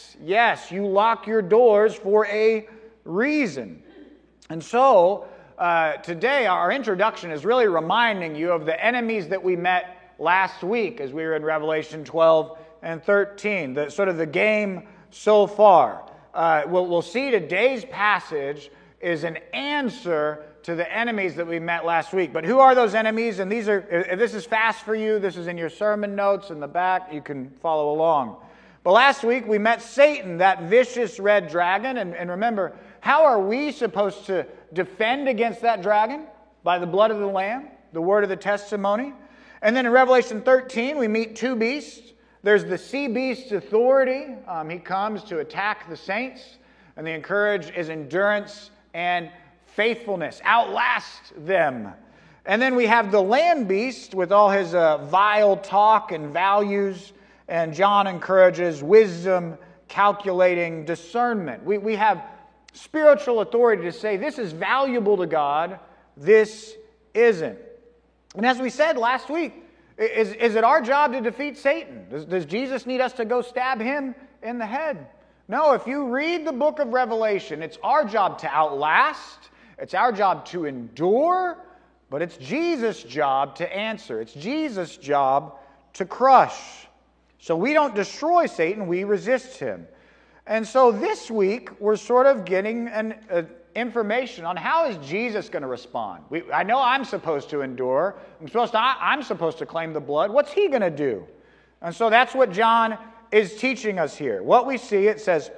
Yes, you lock your doors for a reason. And so, today our introduction is really reminding you of the enemies that we met last week as we were in Revelation 12 and 13, the game so far. We'll see today's passage is an answer to the enemies that we met last week. But who are those enemies? And these are, if this is fast for you, this is in your sermon notes in the back. You can follow along. But last week we met Satan, that vicious red dragon. And remember, how are we supposed to defend against that dragon? By the blood of the Lamb, the word of the testimony. And then in Revelation 13, we meet two beasts. There's the sea beast's authority. He comes to attack the saints. And the encourage is endurance and faithfulness. Outlast them. And then we have the land beast with all his vile talk and values. And John encourages wisdom, calculating, discernment. We have spiritual authority to say this is valuable to God, this isn't. And as we said last week, is it our job to defeat Satan? Does Jesus need us to go stab him in the head? No, if you read the book of Revelation, it's our job to outlast, it's our job to endure, but it's Jesus' job to answer. It's Jesus' job to crush. So we don't destroy Satan, we resist him. And so this week, we're sort of getting information on how is Jesus going to respond. I know I'm supposed to endure. I'm supposed to claim the blood. What's he going to do? And so that's what John is teaching us here. What we see, it says,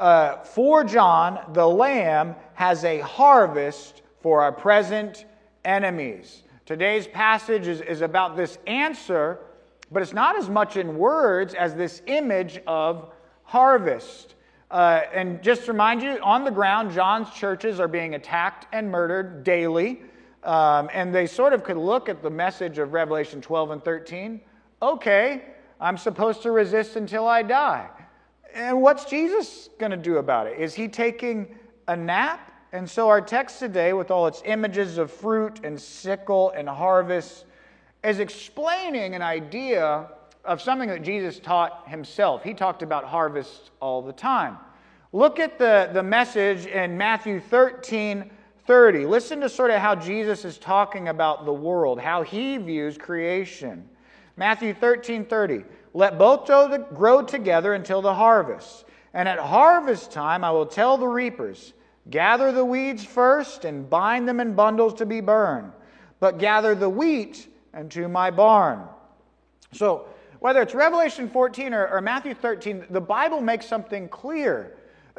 for John, the Lamb has a harvest for our present enemies. Today's passage is about this answer, but it's not as much in words as this image of harvest. And just to remind you, on the ground, John's churches are being attacked and murdered daily. And they sort of could look at the message of Revelation 12 and 13. Okay, I'm supposed to resist until I die. And what's Jesus going to do about it? Is he taking a nap? And so our text today, with all its images of fruit and sickle and harvest, is explaining an idea of something that Jesus taught himself. He talked about harvest all the time. Look at the message in Matthew 13:30. Listen to sort of how Jesus is talking about the world, how he views creation. Matthew 13:30. Let both grow together until the harvest. And at harvest time I will tell the reapers, gather the weeds first and bind them in bundles to be burned, but gather the wheat into my barn. So, whether it's Revelation 14 or Matthew 13, the Bible makes something clear.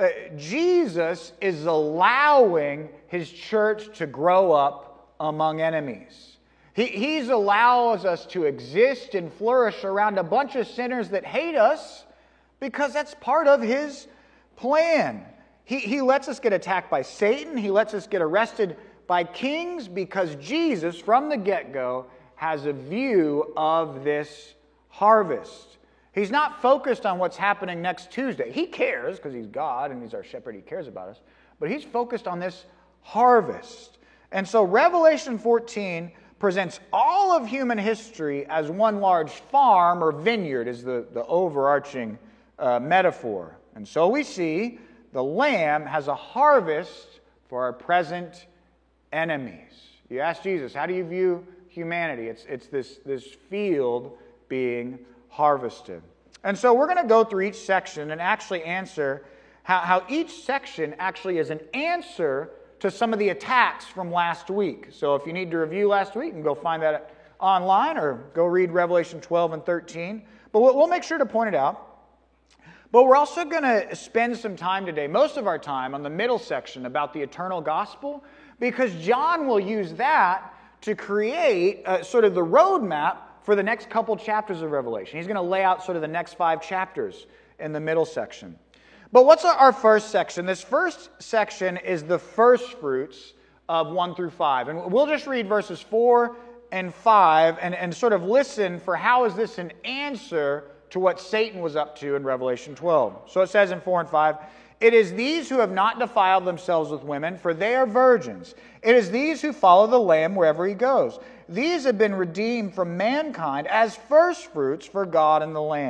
Jesus is allowing his church to grow up among enemies. He allows us to exist and flourish around a bunch of sinners that hate us because that's part of his plan. He lets us get attacked by Satan. He lets us get arrested by kings because Jesus, from the get-go, has a view of this harvest. He's not focused on what's happening next Tuesday. He cares because he's God and he's our shepherd. He cares about us. But he's focused on this harvest. And so Revelation 14 presents all of human history as one large farm or vineyard is the overarching metaphor. And so we see the Lamb has a harvest for our present enemies. You ask Jesus, how do you view humanity? It's this field being harvested. And so we're going to go through each section and actually answer how each section actually is an answer to some of the attacks from last week. So if you need to review last week, you can go find that online or go read Revelation 12 and 13. But we'll make sure to point it out. But we're also going to spend some time today, most of our time, on the middle section about the eternal gospel, because John will use that to create sort of the roadmap for the next couple chapters of Revelation. He's going to lay out sort of the next 5 chapters in the middle section. But what's our first section? This first section is the first fruits of 1 through 5. And we'll just read verses 4 and 5 and sort of listen for how is this an answer to what Satan was up to in Revelation 12. So it says in 4 and 5, it is these who have not defiled themselves with women, for they are virgins. It is these who follow the Lamb wherever he goes. These have been redeemed from mankind as firstfruits for God and the Lamb.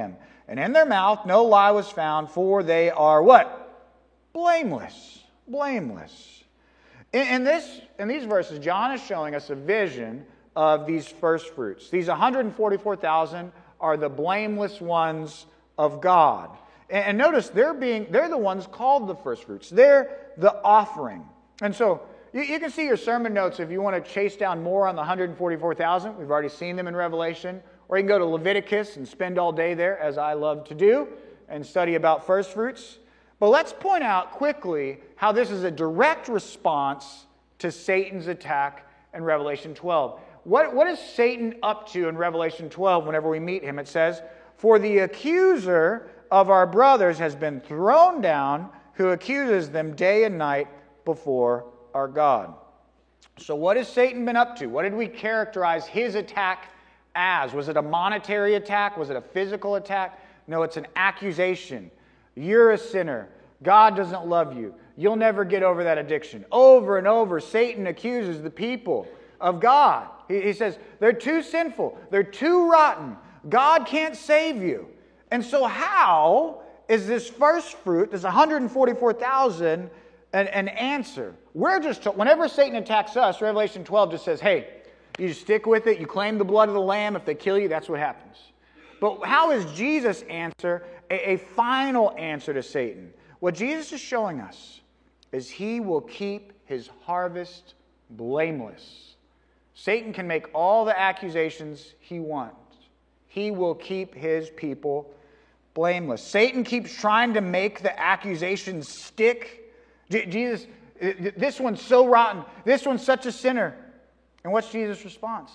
And in their mouth no lie was found, for they are what? Blameless. Blameless. In these verses, John is showing us a vision of these first fruits. These 144,000 are the blameless ones of God. And notice they're the ones called the first fruits. They're the offering. And so you can see your sermon notes if you want to chase down more on the 144,000. We've already seen them in Revelation. Or you can go to Leviticus and spend all day there, as I love to do, and study about first fruits. But let's point out quickly how this is a direct response to Satan's attack in Revelation 12. What is Satan up to in Revelation 12 whenever we meet him? It says, "For the accuser of our brothers has been thrown down, who accuses them day and night before our God." So what has Satan been up to? What did we characterize his attack as? Was it a monetary attack? Was it a physical attack? No, it's an accusation. You're a sinner. God doesn't love you. You'll never get over that addiction. Over and over, Satan accuses the people of God. He says, they're too sinful. They're too rotten. God can't save you. And so how is this first fruit, this 144,000, an answer? We're just told, whenever Satan attacks us, Revelation 12 just says, hey, you just stick with it. You claim the blood of the Lamb. If they kill you, that's what happens. But how is Jesus' answer a final answer to Satan? What Jesus is showing us is he will keep his harvest blameless. Satan can make all the accusations he wants. He will keep his people blameless. Satan keeps trying to make the accusations stick. Jesus, this one's so rotten. This one's such a sinner. And what's Jesus' response?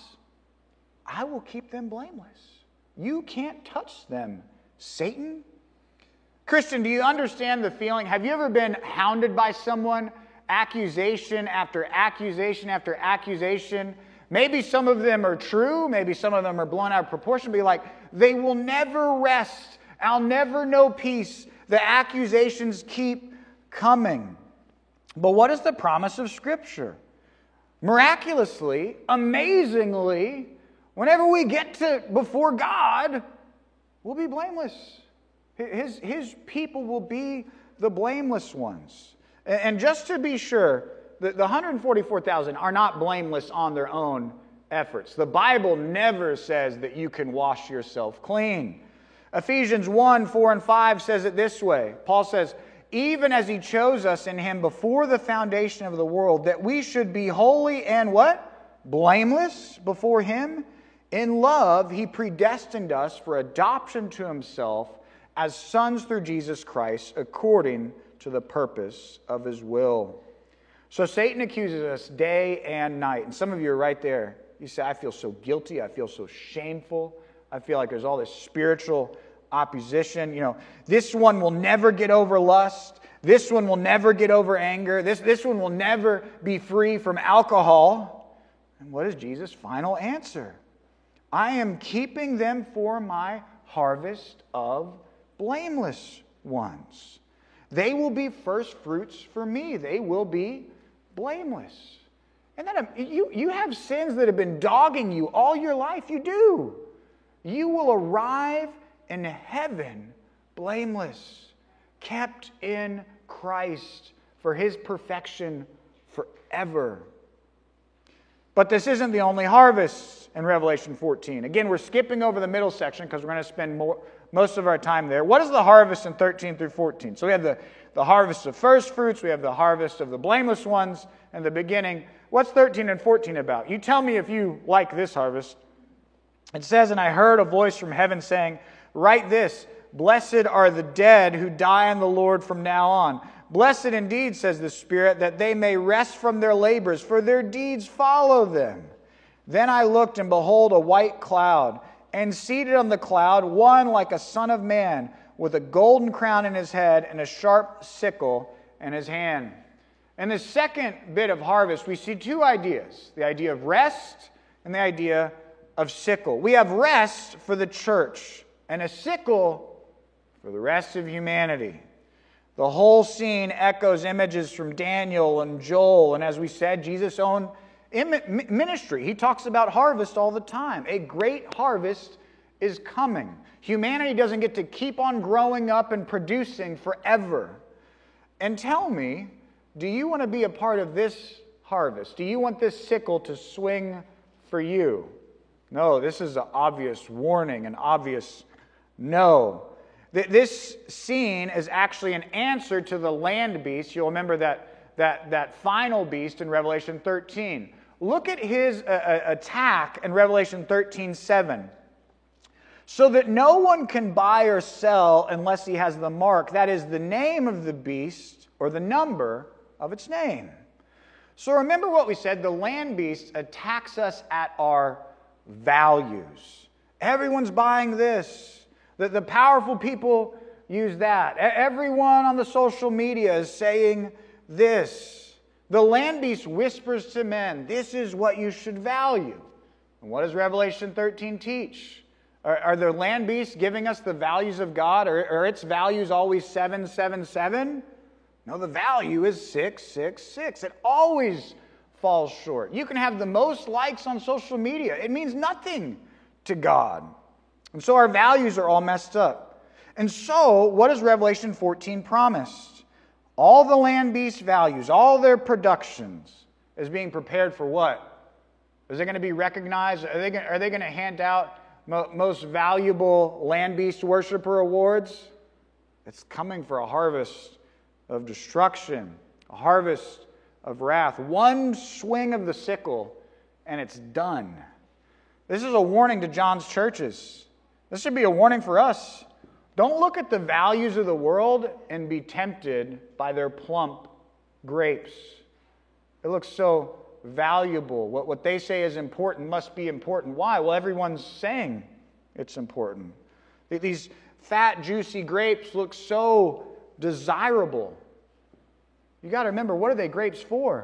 I will keep them blameless. You can't touch them, Satan. Christian, do you understand the feeling? Have you ever been hounded by someone? Accusation after accusation after accusation. Maybe some of them are true. Maybe some of them are blown out of proportion. Be like, they will never rest. I'll never know peace. The accusations keep coming. But what is the promise of Scripture? Miraculously, amazingly, whenever we get to before God, we'll be blameless. His people will be the blameless ones. And just to be sure, the 144,000 are not blameless on their own efforts. The Bible never says that you can wash yourself clean. Ephesians 1, 4, and 5 says it this way. Paul says, even as he chose us in him before the foundation of the world, that we should be holy and what? Blameless before him. In love, he predestined us for adoption to himself as sons through Jesus Christ, according to the purpose of his will. So Satan accuses us day and night. And some of you are right there. You say, I feel so guilty. I feel so shameful. I feel like there's all this spiritual opposition. You know, this one will never get over lust. This one will never get over anger. This one will never be free from alcohol. And what is Jesus' final answer? I am keeping them for my harvest of blameless ones. They will be first fruits for me. They will be blameless. And then you have sins that have been dogging you all your life. You do. You will arrive in heaven blameless, kept in Christ for his perfection forever. But this isn't the only harvest in Revelation 14. Again, we're skipping over the middle section because we're going to spend most of our time there. What is the harvest in 13 through 14? So we have the harvest of first fruits, we have the harvest of the blameless ones, and the beginning. What's 13 and 14 about? You tell me if you like this harvest. It says, and I heard a voice from heaven saying, write this, blessed are the dead who die in the Lord from now on. Blessed indeed, says the Spirit, that they may rest from their labors, for their deeds follow them. Then I looked, and behold, a white cloud, and seated on the cloud, one like a son of man, with a golden crown in his head, and a sharp sickle in his hand. In the second bit of harvest, we see two ideas, the idea of rest and the idea of sickle. We have rest for the church, and a sickle for the rest of humanity. The whole scene echoes images from Daniel and Joel, and as we said, Jesus' own ministry. He talks about harvest all the time. A great harvest is coming. Humanity doesn't get to keep on growing up and producing forever. And tell me, do you want to be a part of this harvest? Do you want this sickle to swing for you? No, this is an obvious warning, an obvious no. This scene is actually an answer to the land beast. You'll remember that final beast in Revelation 13. Look at his attack in Revelation 13:7. So that no one can buy or sell unless he has the mark, that is the name of the beast or the number of its name. So remember what we said, the land beast attacks us at our values. Everyone's buying this. The powerful people use that. Everyone on the social media is saying this. The land beast whispers to men, this is what you should value. And what does Revelation 13 teach? Are the land beasts giving us the values of God? Are its values always 777? No, the value is 666. It always falls short. You can have the most likes on social media. It means nothing to God. And so our values are all messed up. And so, what does Revelation 14 promise? All the land beast values, all their productions is being prepared for what? Is it going to be recognized? Are they going to hand out most valuable land beast worshiper awards? It's coming for a harvest of destruction, a harvest of wrath. One swing of the sickle and it's done. This is a warning to John's churches. This should be a warning for us. Don't look at the values of the world and be tempted by their plump grapes. It looks so valuable. What they say is important must be important. Why? Well, everyone's saying it's important. These fat, juicy grapes look so desirable. You got to remember, what are they grapes for?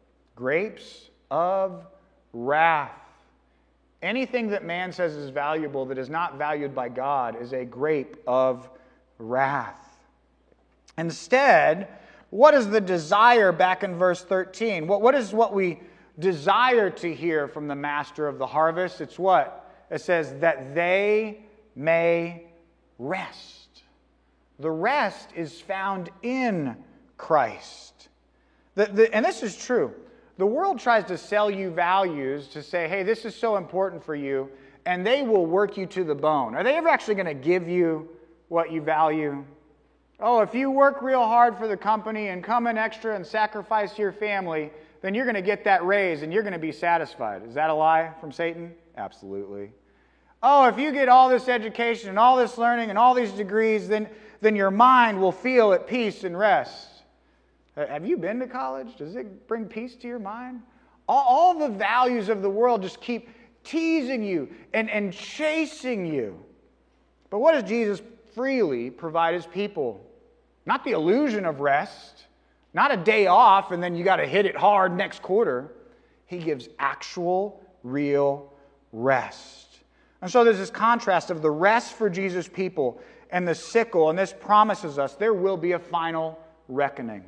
Grapes of wrath. Anything that man says is valuable that is not valued by God is a grape of wrath. Instead, what is the desire back in verse 13? What is what we desire to hear from the master of the harvest? It's what? It says, that they may rest. The rest is found in Christ. And this is true. The world tries to sell you values to say, hey, this is so important for you, and they will work you to the bone. Are they ever actually going to give you what you value? Oh, if you work real hard for the company and come in extra and sacrifice your family, then you're going to get that raise and you're going to be satisfied. Is that a lie from Satan? Absolutely. Oh, if you get all this education and all this learning and all these degrees, then your mind will feel at peace and rest. Have you been to college? Does it bring peace to your mind? All the values of the world just keep teasing you and chasing you. But what does Jesus freely provide his people? Not the illusion of rest, not a day off and then you got to hit it hard next quarter. He gives actual, real rest. And so there's this contrast of the rest for Jesus' people and the sickle, and this promises us there will be a final reckoning.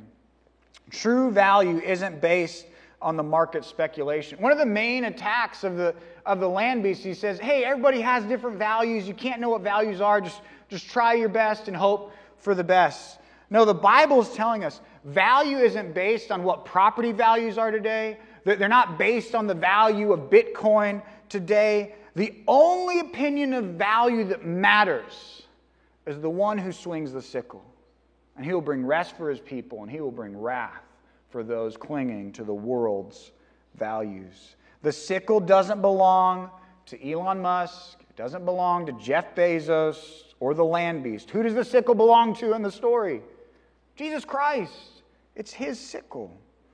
True value isn't based on the market speculation. One of the main attacks of the land beast, he says, hey, everybody has different values. You can't know what values are. Just try your best and hope for the best. No, the Bible is telling us value isn't based on what property values are today. They're not based on the value of Bitcoin today. The only opinion of value that matters is the one who swings the sickle. And he will bring rest for his people, and he will bring wrath for those clinging to the world's values. The sickle doesn't belong to Elon Musk. It doesn't belong to Jeff Bezos or the land beast. Who does the sickle belong to in the story? Jesus Christ. It's his sickle.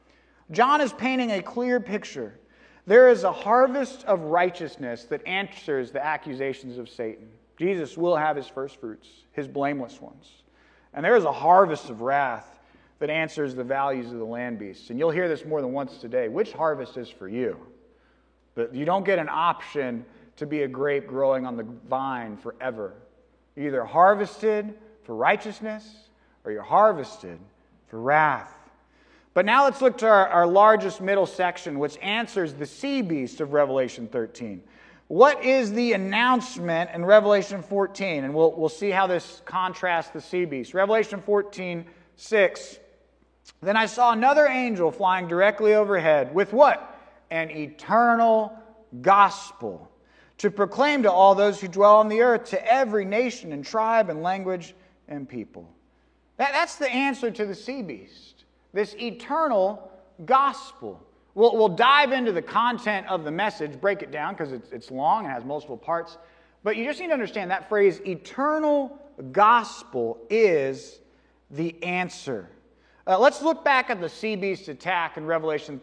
John is painting a clear picture. There is a harvest of righteousness that answers the accusations of Satan. Jesus will have his first fruits, his blameless ones. And there is a harvest of wrath that answers the values of the land beasts. And you'll hear this more than once today. Which harvest is for you? But you don't get an option to be a grape growing on the vine forever. You're either harvested for righteousness or you're harvested for wrath. But now let's look to our largest middle section, which answers the sea beast of Revelation 13. What is the announcement in Revelation 14? And we'll see how this contrasts the sea beast. Revelation 14:6. Then I saw another angel flying directly overhead with what? An eternal gospel, to proclaim to all those who dwell on the earth, to every nation and tribe and language and people. That's the answer to the sea beast, this eternal gospel. We'll dive into the content of the message, break it down because it's long and has multiple parts. But you just need to understand that phrase, eternal gospel, is the answer. Let's look back at the sea beast attack in Revelation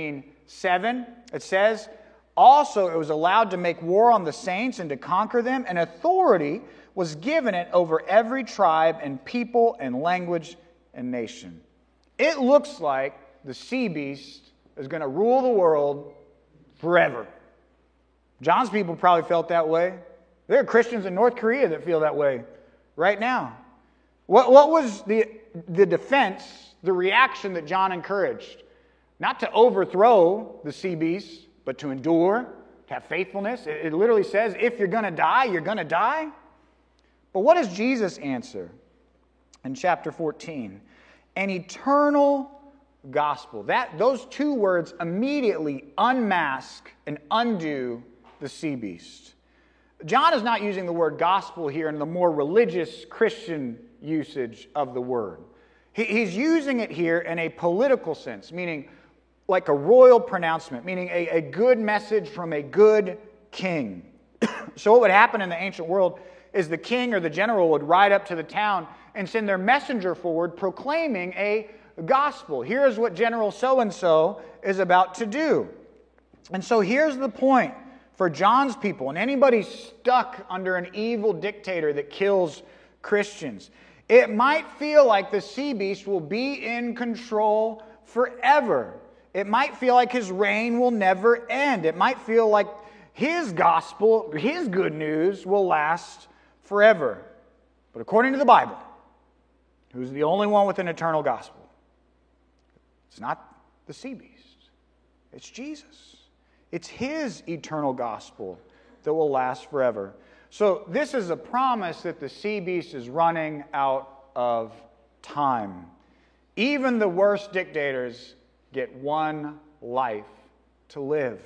13:7. It says, also it was allowed to make war on the saints and to conquer them, and authority was given it over every tribe and people and language and nation. It looks like the sea beast is going to rule the world forever. John's people probably felt that way. There are Christians in North Korea that feel that way right now. What was the defense, the reaction that John encouraged? Not to overthrow the sea beast, but to endure, to have faithfulness. It literally says, if you're going to die, you're going to die. But what does Jesus answer in chapter 14? An eternal gospel. Those two words immediately unmask and undo the sea beast. John is not using the word gospel here in the more religious Christian usage of the word. He's using it here in a political sense, meaning like a royal pronouncement, meaning a good message from a good king. So what would happen in the ancient world is the king or the general would ride up to the town and send their messenger forward proclaiming a gospel. Here's what General so-and-so is about to do. And so here's the point for John's people and anybody stuck under an evil dictator that kills Christians. It might feel like the sea beast will be in control forever. It might feel like his reign will never end. It might feel like his gospel, his good news, will last forever. But according to the Bible, who's the only one with an eternal gospel? It's not the sea beast. It's Jesus. It's his eternal gospel that will last forever. So this is a promise that the sea beast is running out of time. Even the worst dictators get one life to live.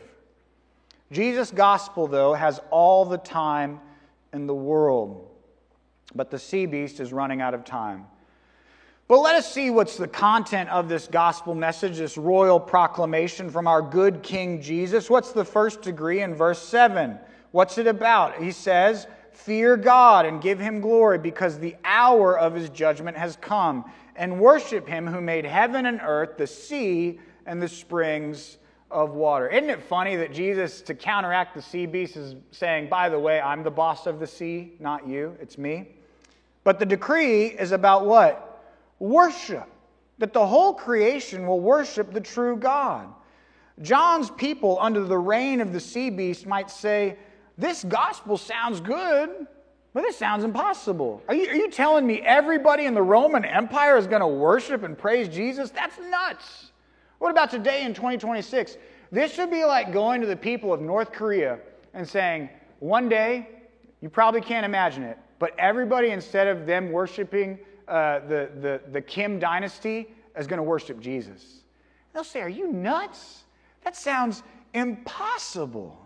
Jesus' gospel, though, has all the time in the world. But the sea beast is running out of time. But let us see what's the content of this gospel message, this royal proclamation from our good King Jesus. What's the first degree in verse 7? What's it about? He says, fear God and give him glory because the hour of his judgment has come, and worship him who made heaven and earth, the sea, and the springs of water. Isn't it funny that Jesus, to counteract the sea beast, is saying, by the way, I'm the boss of the sea, not you, it's me. But the decree is about what? Worship. That the whole creation will worship the true God. John's people under the reign of the sea beast might say, this gospel sounds good, but this sounds impossible. Are you telling me everybody in the Roman Empire is going to worship and praise Jesus? That's nuts. What about today in 2026? This should be like going to the people of North Korea and saying, one day, you probably can't imagine it, but everybody, instead of them worshiping the Kim dynasty, is going to worship Jesus. They'll say, are you nuts? That sounds impossible.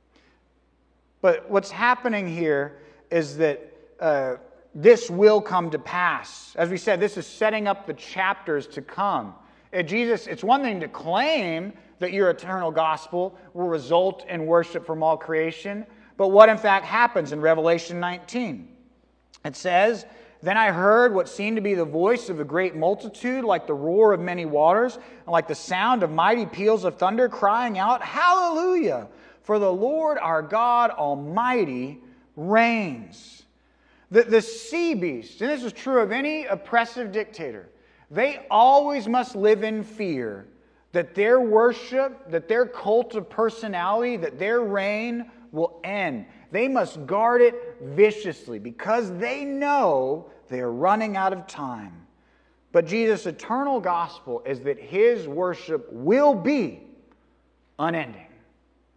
But what's happening here is that this will come to pass. As we said, this is setting up the chapters to come. Jesus, it's one thing to claim that your eternal gospel will result in worship from all creation, but what in fact happens in Revelation 19? It says, then I heard what seemed to be the voice of a great multitude, like the roar of many waters, and like the sound of mighty peals of thunder, crying out, Hallelujah! For the Lord our God Almighty reigns. The sea beast, and this is true of any oppressive dictator, they always must live in fear that their worship, that their cult of personality, that their reign will end. They must guard it viciously because they know they are running out of time. But Jesus' eternal gospel is that his worship will be unending.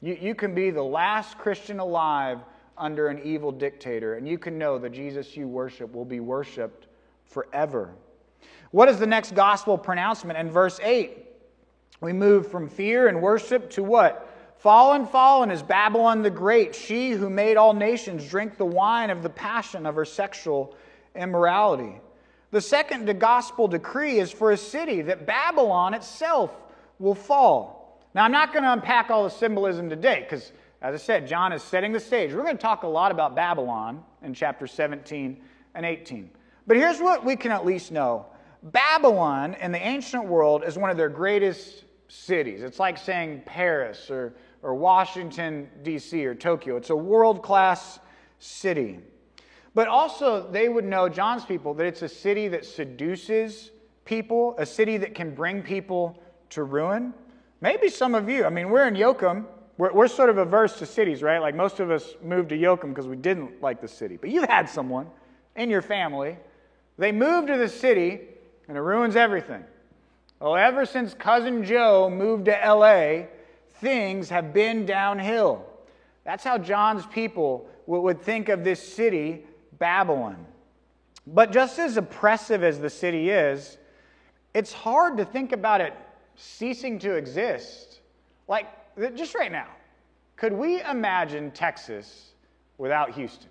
You can be the last Christian alive under an evil dictator, and you can know the Jesus you worship will be worshiped forever. What is the next gospel pronouncement in verse 8? We move from fear and worship to what? Fallen, fallen is Babylon the Great, she who made all nations drink the wine of the passion of her sexual immorality. The second gospel decree is for a city that Babylon itself will fall. Now, I'm not going to unpack all the symbolism today because, as I said, John is setting the stage. We're going to talk a lot about Babylon in chapter 17 and 18. But here's what we can at least know. Babylon in the ancient world is one of their greatest cities. It's like saying Paris or Washington, D.C. or Tokyo. It's a world-class city. But also, they would know, John's people, that it's a city that seduces people, a city that can bring people to ruin. Maybe some of you, we're in Yoakum. We're sort of averse to cities, right? Like most of us moved to Yoakum because we didn't like the city. But you've had someone in your family. They moved to the city, and it ruins everything. Well, ever since Cousin Joe moved to L.A., things have been downhill. That's how John's people would think of this city, Babylon. But just as oppressive as the city is, it's hard to think about it ceasing to exist. Like, just right now, could we imagine Texas without Houston?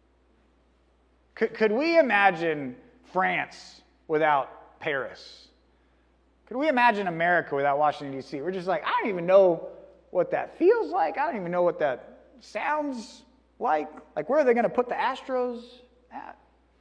Could we imagine France without Paris? Could we imagine America without Washington, D.C.? We're just like, I don't even know what that feels like. I don't even know what that sounds like. Like, where are they going to put the Astros at?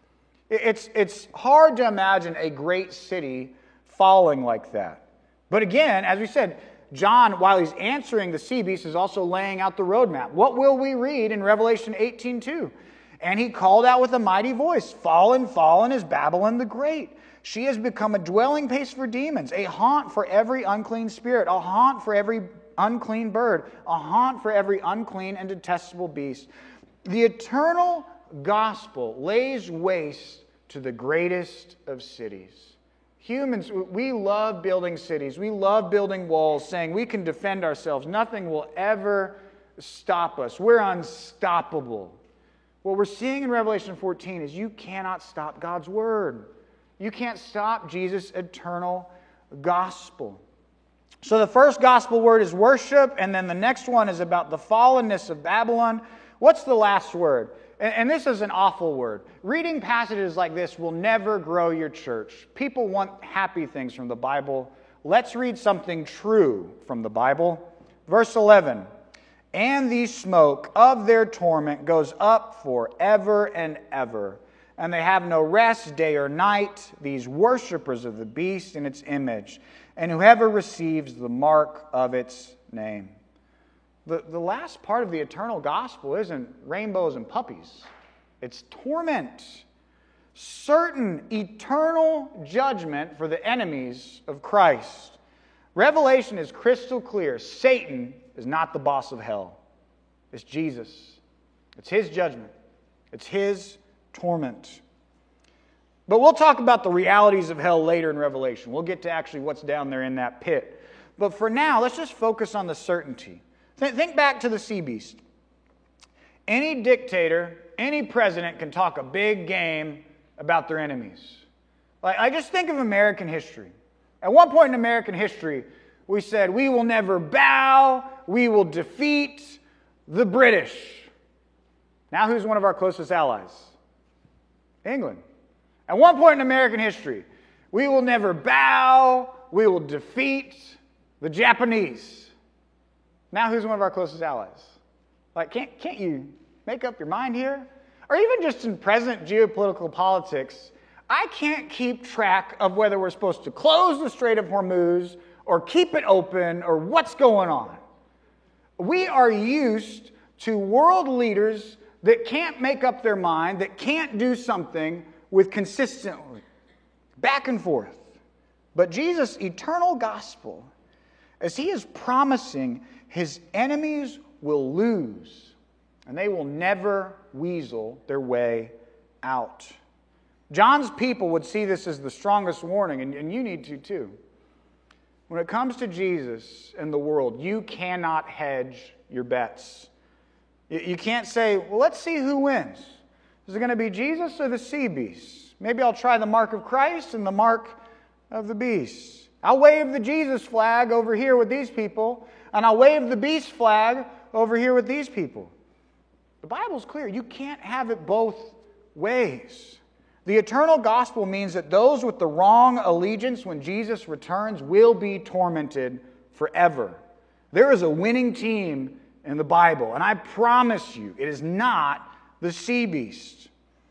It's hard to imagine a great city falling like that. But again, as we said, John, while he's answering the sea beast, is also laying out the roadmap. What will we read in Revelation 18:2? And he called out with a mighty voice, "Fallen, fallen is Babylon the Great. She has become a dwelling place for demons, a haunt for every unclean spirit, a haunt for every unclean bird, a haunt for every unclean and detestable beast." The eternal gospel lays waste to the greatest of cities. Humans, we love building cities. We love building walls, saying we can defend ourselves. Nothing will ever stop us. We're unstoppable. What we're seeing in Revelation 14 is you cannot stop God's word. You can't stop Jesus' eternal gospel. So the first gospel word is worship, and then the next one is about the fallenness of Babylon. What's the last word? And this is an awful word. Reading passages like this will never grow your church. People want happy things from the Bible. Let's read something true from the Bible. Verse 11. And the smoke of their torment goes up forever and ever. And they have no rest day or night, these worshipers of the beast in its image, and whoever receives the mark of its name. The last part of the eternal gospel isn't rainbows and puppies. It's torment. Certain eternal judgment for the enemies of Christ. Revelation is crystal clear. Satan is not the boss of hell. It's Jesus. It's his judgment. It's his torment. But we'll talk about the realities of hell later in Revelation. We'll get to actually what's down there in that pit. But for now, let's just focus on the certainty. Think back to the sea beast. Any dictator, any president can talk a big game about their enemies. Like, I just think of American history. At one point in American history, we said, we will never bow, we will defeat the British. Now who's one of our closest allies? England. At one point in American history, we will never bow, we will defeat the Japanese. Now who's one of our closest allies? Like, can't you make up your mind here? Or even just in present geopolitical politics, I can't keep track of whether we're supposed to close the Strait of Hormuz or keep it open or what's going on. We are used to world leaders that can't make up their mind, that can't do something with consistently, back and forth. But Jesus' eternal gospel, as he is promising, his enemies will lose, and they will never weasel their way out. John's people would see this as the strongest warning, and you need to too. when it comes to Jesus and the world, you cannot hedge your bets. You can't say, well, let's see who wins. Is it going to be Jesus or the sea beast? Maybe I'll try the mark of Christ and the mark of the beast. I'll wave the Jesus flag over here with these people, and I'll wave the beast flag over here with these people. The Bible's clear. You can't have it both ways. The eternal gospel means that those with the wrong allegiance when Jesus returns will be tormented forever. There is a winning team in the Bible, and I promise you, it is not the sea beast.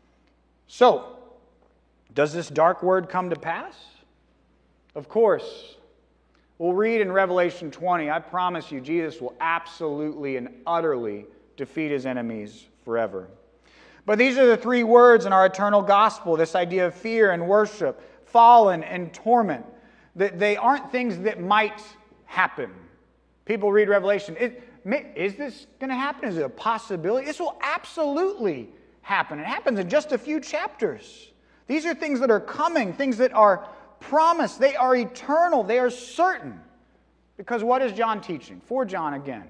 So, does this dark word come to pass? Of course. We'll read in Revelation 20, I promise you, Jesus will absolutely and utterly defeat his enemies forever. But these are the three words in our eternal gospel, this idea of fear and worship, fallen and torment. They aren't things that might happen. People read Revelation, is this going to happen? Is it a possibility? This will absolutely happen. It happens in just a few chapters. These are things that are coming, things that are promised. They are eternal. They are certain. Because what is John teaching? For John again.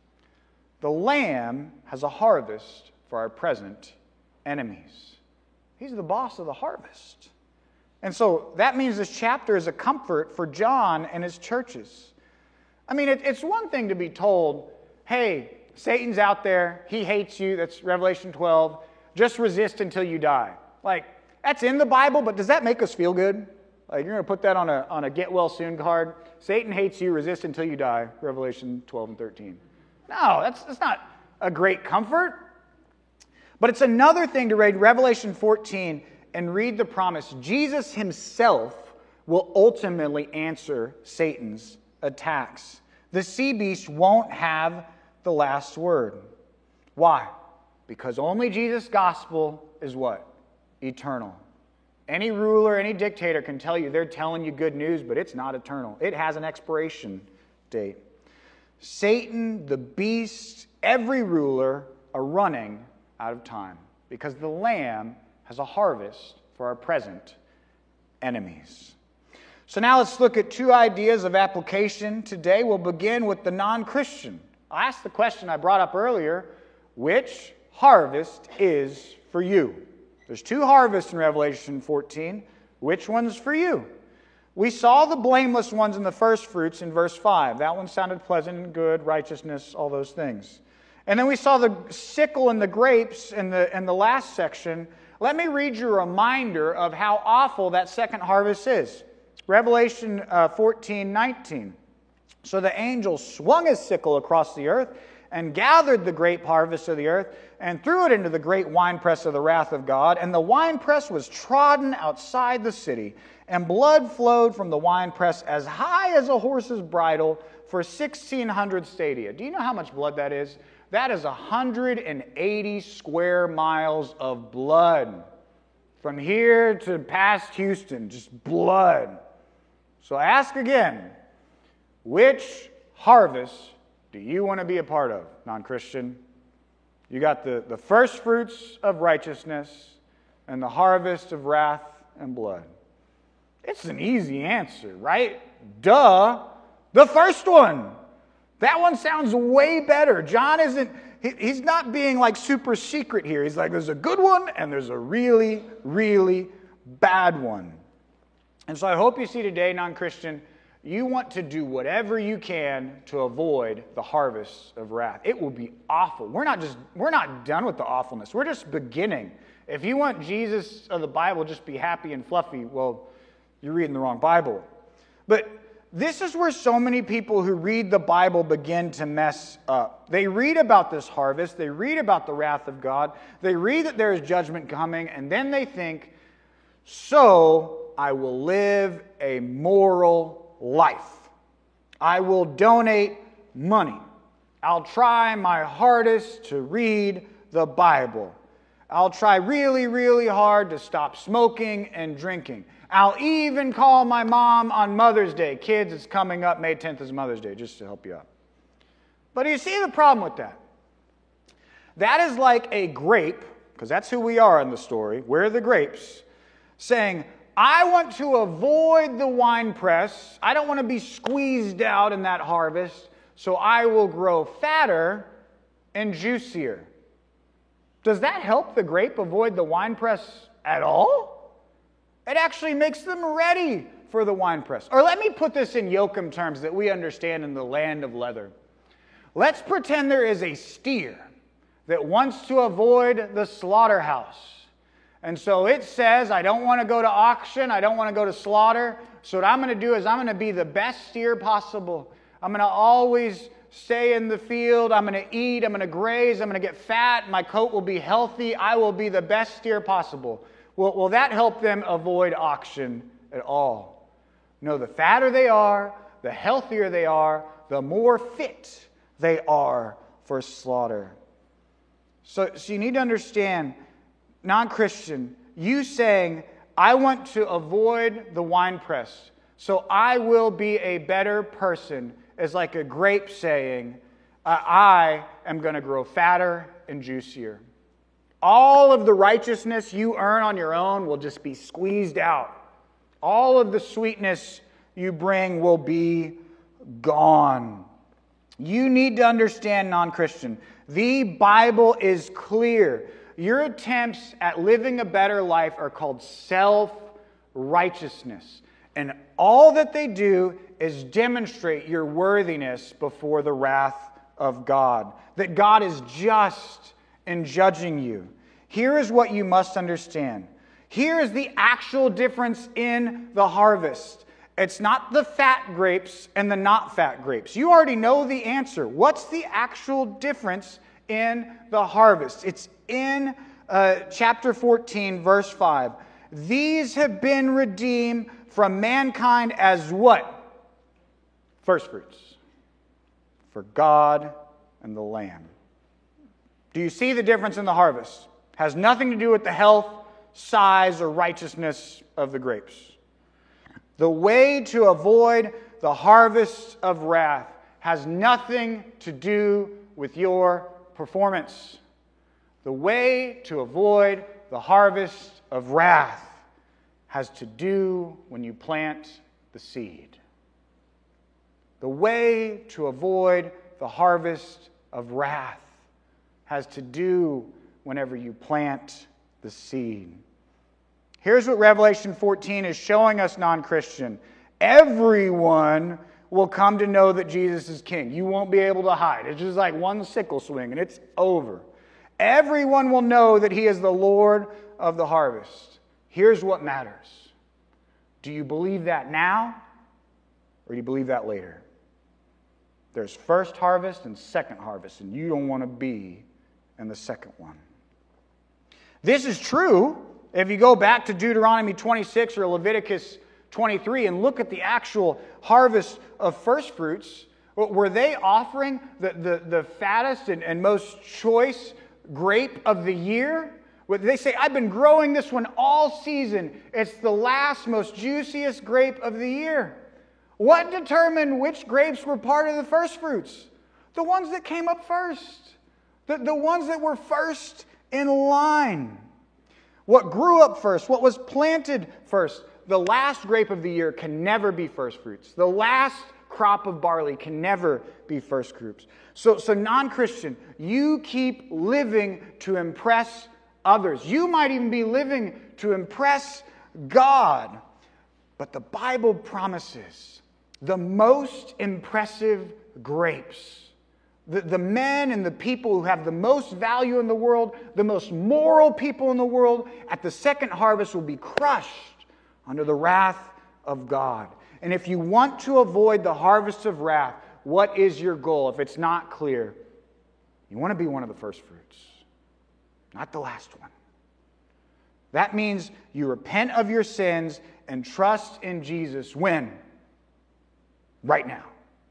The Lamb has a harvest for our present enemies. He's the boss of the harvest. And so that means this chapter is a comfort for John and his churches. I mean, it's one thing to be told, hey, Satan's out there, he hates you, that's Revelation 12, just resist until you die. Like, that's in the Bible, but does that make us feel good? Like, you're going to put that on a get well soon card? Satan hates you, resist until you die, Revelation 12 and 13. No, that's not a great comfort. But it's another thing to read Revelation 14 and read the promise. Jesus himself will ultimately answer Satan's attacks. The sea beast won't have the last word. Why? Because only Jesus' gospel is what? Eternal. Any ruler, any dictator can tell you they're telling you good news, but it's not eternal. It has an expiration date. Satan, the beast, every ruler are running out of time because the Lamb has a harvest for our present enemies. So now let's look at two ideas of application today. We'll begin with the non-Christian. I'll ask the question I brought up earlier, which harvest is for you? There's two harvests in Revelation 14. Which one's for you? We saw the blameless ones in the first fruits in verse 5. That one sounded pleasant and good, righteousness, all those things. And then we saw the sickle and the grapes in the last section. Let me read you a reminder of how awful that second harvest is. Revelation 14:19. So the angel swung his sickle across the earth and gathered the grape harvest of the earth and threw it into the great winepress of the wrath of God. And the winepress was trodden outside the city, and blood flowed from the winepress as high as a horse's bridle for 1,600 stadia. Do you know how much blood that is? That is 180 square miles of blood. From here to past Houston, just blood. So I ask again, which harvest do you want to be a part of, non-Christian? You got the first fruits of righteousness and the harvest of wrath and blood. It's an easy answer, right? Duh. The first one. That one sounds way better. John he's not being like super secret here. He's like, there's a good one and there's a really, really bad one. And so I hope you see today, non-Christian, you want to do whatever you can to avoid the harvest of wrath. It will be awful. We're not done with the awfulness. We're just beginning. If you want Jesus of the Bible just be happy and fluffy, well, you're reading the wrong Bible. But this is where so many people who read the Bible begin to mess up. They read about this harvest. They read about the wrath of God. They read that there is judgment coming, and then they think, so I will live a moral life. I will donate money. I'll try my hardest to read the Bible. I'll try really, really hard to stop smoking and drinking. I'll even call my mom on Mother's Day. Kids, it's coming up. May 10th is Mother's Day, just to help you out. But you see the problem with that? That is like a grape, because that's who we are in the story. We're the grapes, saying, I want to avoid the winepress. I don't want to be squeezed out in that harvest, so I will grow fatter and juicier. Does that help the grape avoid the winepress at all? It actually makes them ready for the winepress. Or let me put this in Yoakum terms that we understand in the land of leather. Let's pretend there is a steer that wants to avoid the slaughterhouse. And so it says, I don't want to go to auction, I don't want to go to slaughter, so what I'm going to do is I'm going to be the best steer possible. I'm going to always stay in the field, I'm going to eat, I'm going to graze, I'm going to get fat, my coat will be healthy, I will be the best steer possible. Will that help them avoid auction at all? No, the fatter they are, the healthier they are, the more fit they are for slaughter. So you need to understand, non-Christian, you saying, I want to avoid the winepress, so I will be a better person, is like a grape saying, I am going to grow fatter and juicier. All of the righteousness you earn on your own will just be squeezed out. All of the sweetness you bring will be gone. You need to understand, non-Christian, the Bible is clear. Your attempts at living a better life are called self-righteousness. And all that they do is demonstrate your worthiness before the wrath of God. That God is just in judging you. Here is what you must understand. Here is the actual difference in the harvest. It's not the fat grapes and the not fat grapes. You already know the answer. What's the actual difference in the harvest? It's in chapter 14, verse 5. These have been redeemed from mankind as what? First fruits. For God and the Lamb. Do you see the difference in the harvest? Has nothing to do with the health, size, or righteousness of the grapes. The way to avoid the harvest of wrath has nothing to do with your performance. The way to avoid the harvest of wrath has to do when you plant the seed. The way to avoid the harvest of wrath has to do whenever you plant the seed. Here's what Revelation 14 is showing us, non-Christian. Everyone will come to know that Jesus is King. You won't be able to hide. It's just like one sickle swing and it's over. Everyone will know that He is the Lord of the harvest. Here's what matters. Do you believe that now or do you believe that later? There's first harvest and second harvest, and you don't want to be in the second one. This is true if you go back to Deuteronomy 26 or Leviticus 23 and look at the actual harvest of first fruits. Were they offering the fattest and most choice grape of the year? They say, I've been growing this one all season. It's the last, most juiciest grape of the year. What determined which grapes were part of the first fruits? The ones that came up first. The ones that were first in line. What grew up first, what was planted first. The last grape of the year can never be first fruits. The last crop of barley can never be first fruits. So non-Christian, you keep living to impress others. You might even be living to impress God. But the Bible promises the most impressive grapes. The men and the people who have the most value in the world, the most moral people in the world, at the second harvest will be crushed under the wrath of God. And if you want to avoid the harvest of wrath, what is your goal? If it's not clear, you want to be one of the first fruits, not the last one. That means you repent of your sins and trust in Jesus. When? Right now.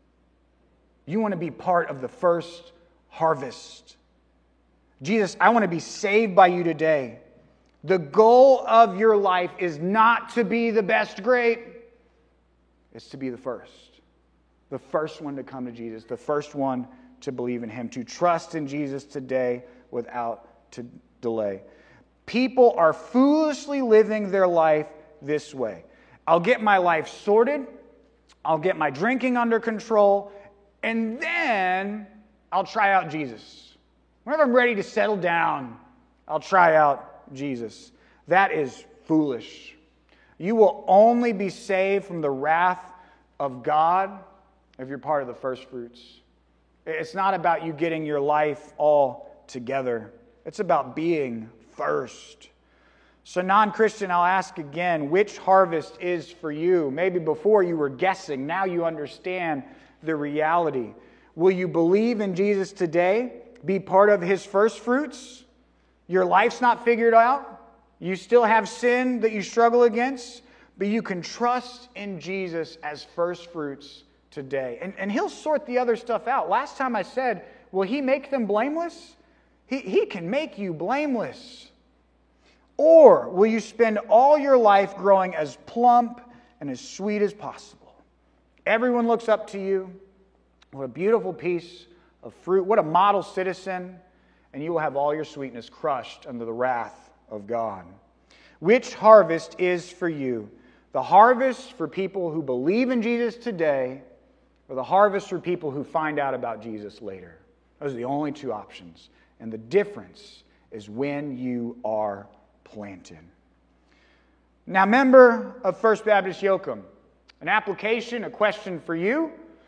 You want to be part of the first harvest. Jesus, I want to be saved by you today. The goal of your life is not to be the best grape. It's to be the first one to come to Jesus, the first one to believe in Him, to trust in Jesus today without delay. People are foolishly living their life this way. I'll get my life sorted, I'll get my drinking under control, and then I'll try out Jesus. Whenever I'm ready to settle down, I'll try out Jesus. That is foolish. You will only be saved from the wrath of God if you're part of the first fruits. It's not about you getting your life all together. It's about being first. So non-Christian, I'll ask again, which harvest is for you? Maybe before you were guessing, now you understand the reality. Will you believe in Jesus today? Be part of His first fruits? Your life's not figured out. You still have sin that you struggle against, but you can trust in Jesus as first fruits today. And He'll sort the other stuff out. Last time I said, will He make them blameless? He can make you blameless. Or will you spend all your life growing as plump and as sweet as possible? Everyone looks up to you. What a beautiful piece of fruit. What a model citizen. And you will have all your sweetness crushed under the wrath of God. Which harvest is for you? The harvest for people who believe in Jesus today, or the harvest for people who find out about Jesus later? Those are the only two options. And the difference is when you are planted. Now, member of First Baptist Yoakum, an application, a question for you.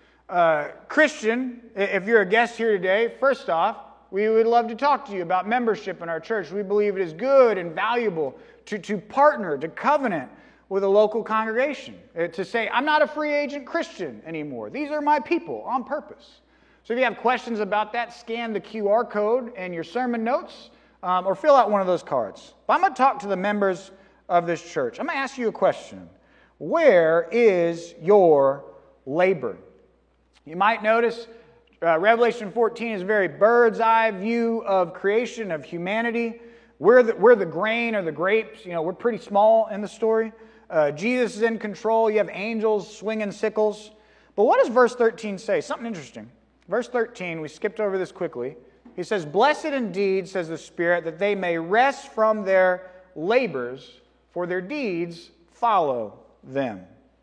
Christian, if you're a guest here today, first off, we would love to talk to you about membership in our church. We believe it is good and valuable to partner, to covenant with a local congregation. To say, I'm not a free agent Christian anymore. These are my people on purpose. So if you have questions about that, scan the QR code in your sermon notes or fill out one of those cards. But I'm going to talk to the members of this church. I'm going to ask you a question. Where is your labor? You might notice Revelation 14 is a very bird's eye view of creation, of humanity. We're the grain or the grapes. You know, we're pretty small in the story. Jesus is in control. You have angels swinging sickles. But what does verse 13 say? Something interesting. Verse 13, we skipped over this quickly. He says, "Blessed indeed, says the Spirit, that they may rest from their labors, for their deeds follow them."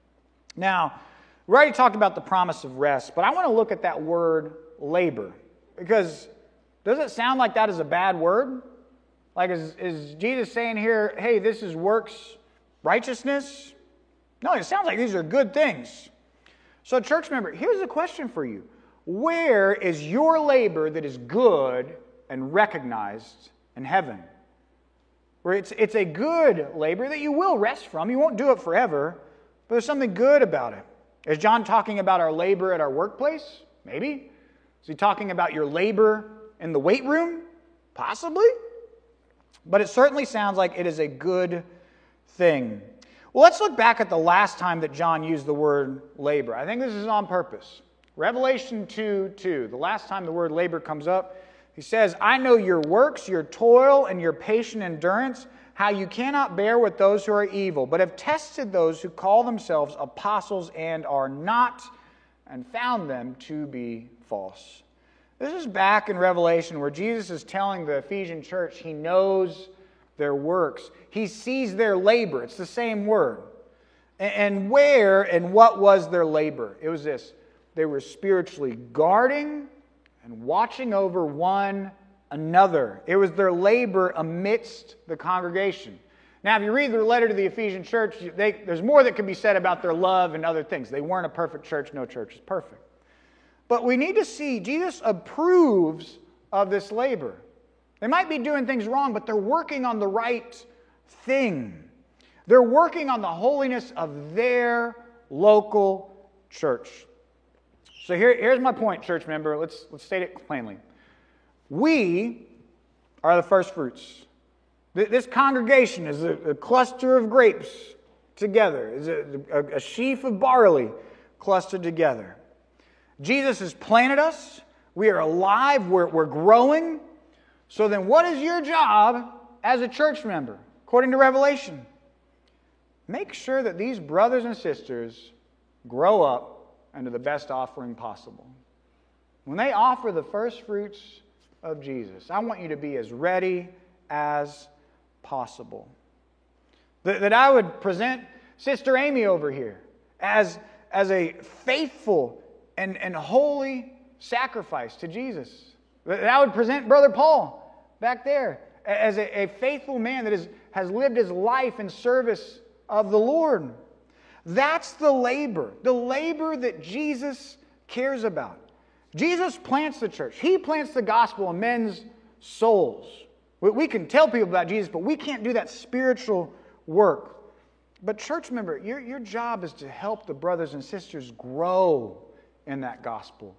Now, we already talked about the promise of rest, but I want to look at that word labor. Because does it sound like that is a bad word? Like, is Jesus saying here, hey, this is works righteousness? No, it sounds like these are good things. So, church member, here's a question for you. Where is your labor that is good and recognized in heaven? Where it's a good labor that you will rest from. You won't do it forever, but there's something good about it. Is John talking about our labor at our workplace? Maybe. Is he talking about your labor in the weight room? Possibly. But it certainly sounds like it is a good thing. Well, let's look back at the last time that John used the word labor. I think this is on purpose. Revelation 2:2, the last time the word labor comes up, he says, "I know your works, your toil, and your patient endurance, how you cannot bear with those who are evil, but have tested those who call themselves apostles and are not, and found them to be false." This is back in Revelation where Jesus is telling the Ephesian church he knows their works. He sees their labor. It's the same word. And where and what was their labor? It was this. They were spiritually guarding and watching over one another. It was their labor amidst the congregation. Now, if you read the letter to the Ephesian church, there's more that could be said about their love and other things. They weren't a perfect church. No church is perfect. But we need to see Jesus approves of this labor. They might be doing things wrong, but they're working on the right thing. They're working on the holiness of their local church. So here's my point, church member. Let's state it plainly. We are the first fruits. This congregation is a cluster of grapes together, is a sheaf of barley clustered together. Jesus has planted us. We are alive. We're growing. So then what is your job as a church member, according to Revelation? Make sure that these brothers and sisters grow up into the best offering possible. When they offer the first fruits of Jesus, I want you to be as ready as possible. That I would present Sister Amy over here as a faithful and holy sacrifice to Jesus. That I would present Brother Paul back there as a faithful man that has lived his life in service of the Lord. That's the labor that Jesus cares about. Jesus plants the church. He plants the gospel in men's souls. We can tell people about Jesus, but we can't do that spiritual work. But church member, your job is to help the brothers and sisters grow in that gospel,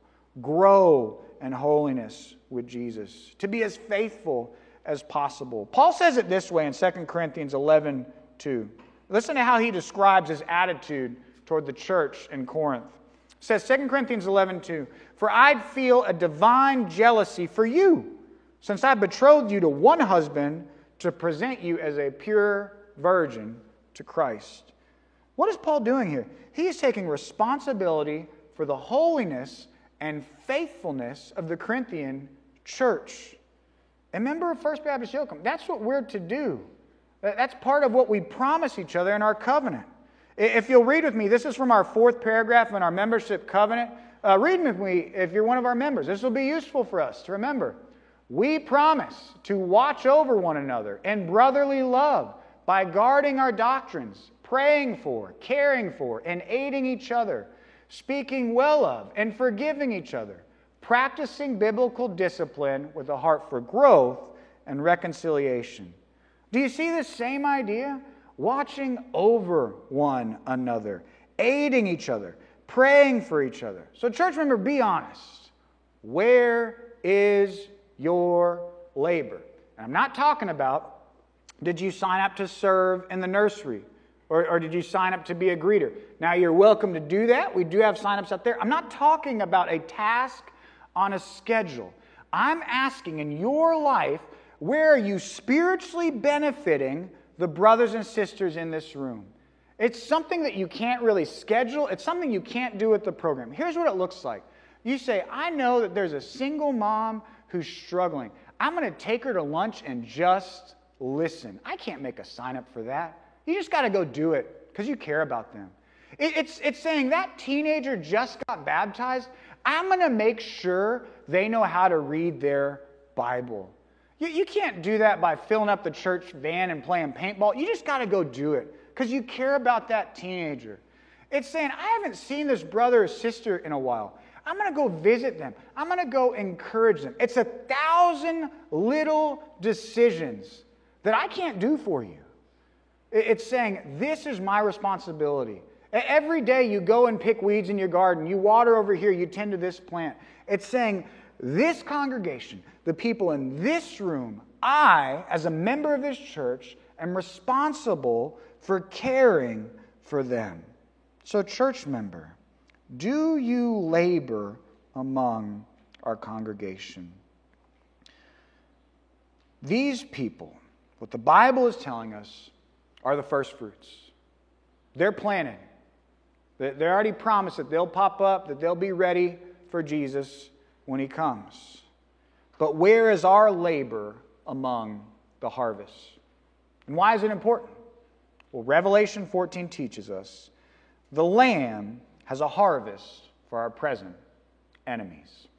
grow in holiness with Jesus, to be as faithful as possible. Paul says it this way in 2 Corinthians 11:2. Listen to how he describes his attitude toward the church in Corinth. It says, 2 Corinthians 11:2, "For I'd feel a divine jealousy for you, since I betrothed you to one husband to present you as a pure virgin to Christ." What is Paul doing here? He is taking responsibility for the holiness and faithfulness of the Corinthian church. A member of First Baptist Yoakum, that's what we're to do. That's part of what we promise each other in our covenant. If you'll read with me, this is from our 4th paragraph in our membership covenant. Read with me if you're one of our members. This will be useful for us to remember. We promise to watch over one another in brotherly love by guarding our doctrines, praying for, caring for, and aiding each other, speaking well of, and forgiving each other, practicing biblical discipline with a heart for growth and reconciliation. Do you see the same idea? Watching over one another, aiding each other, praying for each other. So church member, be honest. Where is your labor? And I'm not talking about, did you sign up to serve in the nursery? Or did you sign up to be a greeter? Now you're welcome to do that. We do have sign-ups up there. I'm not talking about a task on a schedule. I'm asking, in your life, where are you spiritually benefiting the brothers and sisters in this room? It's something that you can't really schedule. It's something you can't do with the program. Here's what it looks like. You say, I know that there's a single mom who's struggling. I'm going to take her to lunch and just listen. I can't make a sign-up for that. You just got to go do it because you care about them. It's saying that teenager just got baptized. I'm going to make sure they know how to read their Bible. You can't do that by filling up the church van and playing paintball. You just got to go do it because you care about that teenager. It's saying, I haven't seen this brother or sister in a while. I'm going to go visit them. I'm going to go encourage them. It's 1,000 little decisions that I can't do for you. It's saying, this is my responsibility. Every day you go and pick weeds in your garden. You water over here. You tend to this plant. It's saying, this congregation, the people in this room, I, as a member of this church, am responsible for caring for them. So, church member, do you labor among our congregation? These people, what the Bible is telling us, are the first fruits. They're planted. They already promised that they'll pop up, that they'll be ready for Jesus when He comes. But where is our labor among the harvest? And why is it important? Well, Revelation 14 teaches us the Lamb has a harvest for our present enemies.